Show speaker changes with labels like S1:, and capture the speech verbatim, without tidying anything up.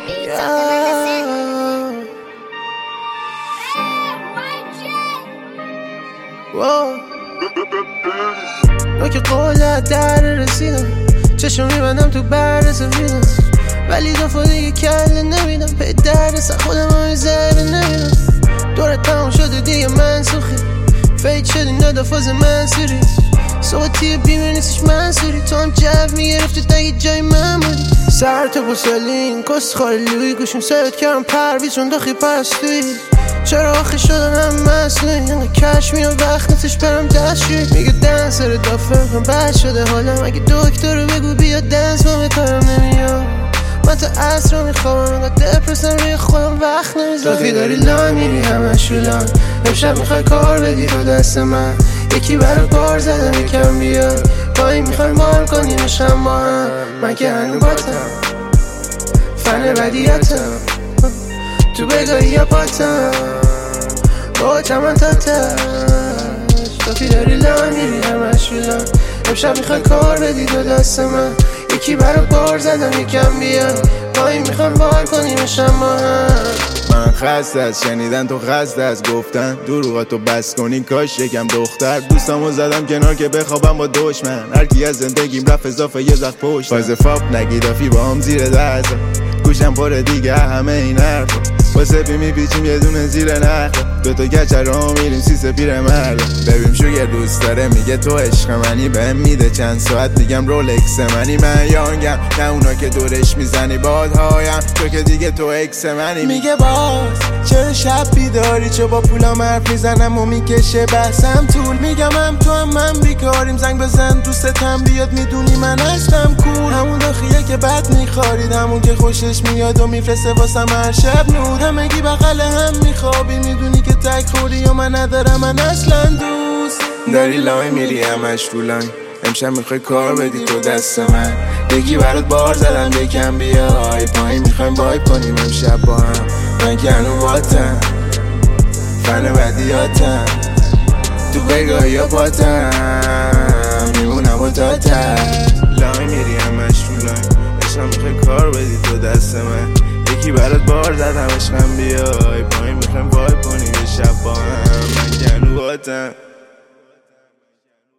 S1: نوک قولت در رسیدم، چشم میبندم تو برد سفیدم، ولی دفعه دیگه کله نمیدم، پی درد خودم هم زره نمیدم. دورت تمام شده دیگه منسوخی، فیک شدی ندافاز منصوری، صوتی بیمه نیستش منصوری، تو هم جو میگرفتی تگه جای من بودی. سر تو بسالین کس خالی لوی گوشم سرت کردم پرویز چون داخی پرستوی، چرا آخی شدن هم مسئولی، اینقه کش میرم وقت نیستش برم دستشوی. میگه دنس سر دافر هم بد شده حالم، اگه دکتر رو بگو بیا دنس ما به کارم نمیاد. من تا عصر رو میخوابم اینقدر دپرسم روی خودم وقت نمیذارم. رفی داری لان میری همش رو لان، امشب میخوای کار بدی رو دست من، یکی برای بار زدم یکم بیاد، با این میخوای مال کنیمش هم با هم. من که هنو باتم فن بدیتم، تو بگاهی یا پاتم با چمن تاتم. رفی داری لان میری همش رو لان، امشب میخوای کار بدی رو دست من، یکی برای بار زدم یکم بیاد، با این میخوام بار کنیمش هم با هم.
S2: من خسته از شنیدن تو خسته از گفتن، دروغاتو بس کنی کاش یکم دختر. دوستامو زدم کنار که بخوابم با دشمن، هرکی از زندگیم رفت اضافه یه زخ پشت. فاز فاپ نگیدافی با هم زیر دست، گوشم پر دیگه همه این حرفا، واسه پی میپیچیم یه دونه زیر نخ، دوتا گچه رو میریم سیسه پیر مرد. ببین شوگر دوست داره میگه تو عشق منی، بهم میده چند ساعت میگم رولکس منی. من یانگم نه اونا که دورش میزنی بادهایم، تو که دیگه تو اکس منی.
S3: میگه باز چرا شب بیداری، چه با پولام حرف میزنم و میکشه بحثم طول. میگم هم تو هم من بیکاریم، زنگ بزن دوستم بیاد، میدونی من هستم کول. همون داخیه که بد میخارید، همون که خوشش میاد و میفرسته واسم هر شب نور. همگی بغل هم میخوابی، میدونی که تک خوری و من ندارم من اصلا دوست.
S2: داری لای میری همش رو لاین، امشب میخوای کار بدی تو دست من، یکی برات بار زدم یکم بیای، پایین میخوایم وایب کنیم امشب با هم. من که هنو باتم فن بدیاتم، تو بگاهی یا پاتم میمونم و تاتم. لای میری همش رو لاین، عشقم میخوای کار بدی تو دست من، یکی برات بار زدم عشقم بیای، پایین میخوایم وایب کنیم یه شب با هم. من که هنو باتم